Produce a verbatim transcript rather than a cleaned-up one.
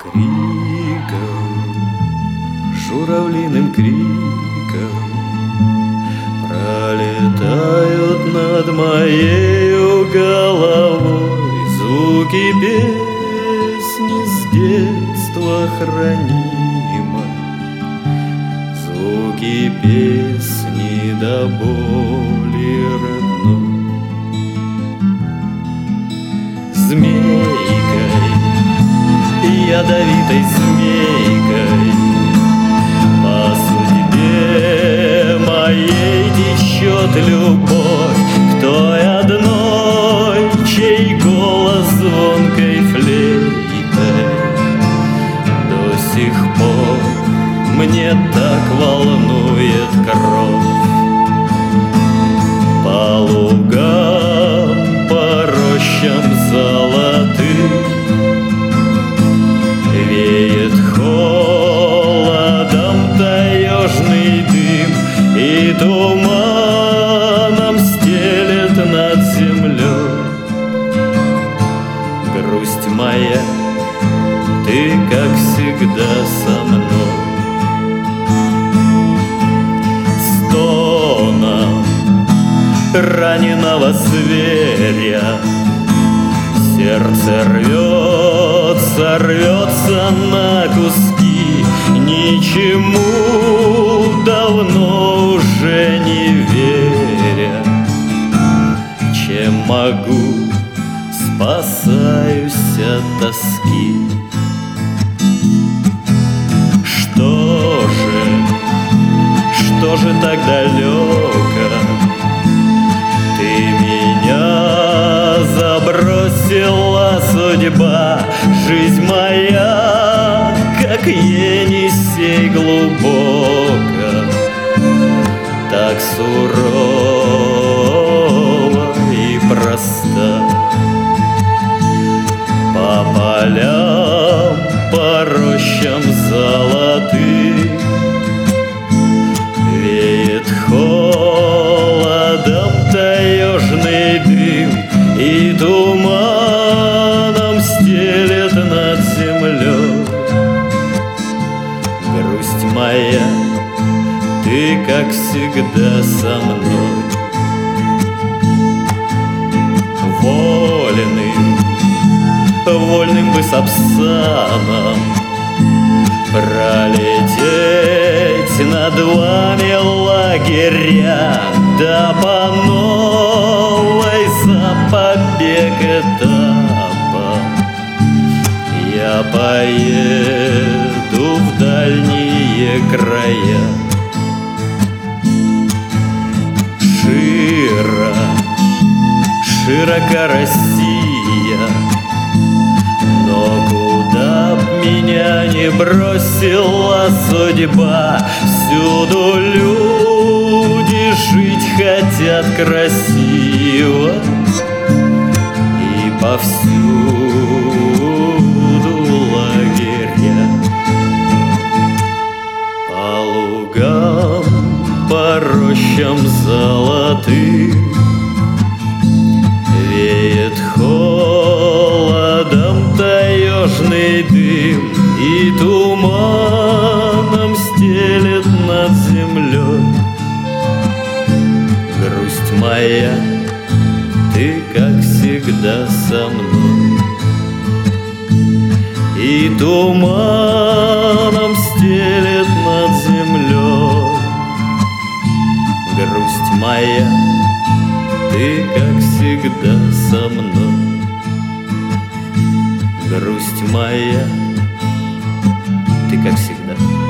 Криком, журавлиным криком пролетают над моею головой звуки песни с детства хранимой, звуки песни до боли родной. Змейкой, ядовитой змейкой по судьбе моей течет любовь к той одной, чей голос звонкой флейтой до сих пор мне так волнует кровь. По лугам, по рощам золотым веет холодом таежный дым, и туманом стелет над землей. Грусть моя, ты, как всегда, со мной. Стоном раненого зверя сердце рвется, рвется на куски, ничему давно уже не веря. Чем могу, спасаюсь от тоски. Что же, что же так далеко ты меня забросила, судьба? Жизнь моя, как Енисей, глубоко, так сурова и проста. По полям, по рощам золотым веет холодом таежный дым, и туманом стелет над землей. Грусть моя, ты, как всегда, со мной. Вольным, вольным бы Сапсаном пролететь над вами лагеря, да по новой за побег этапа я поеду в дальние края. Широ, широка Россия, но куда б меня не бросила судьба, всюду люди жить хотят красиво, и повсюду лагеря. По лугам, по рощам золотым веет холодом таежный дым, и туманом стелет над землей. Грусть моя, ты, как всегда, со мной, и туманом стелет над землей. Грусть моя, ты, как всегда, со мной. Грусть моя, ты, как всегда.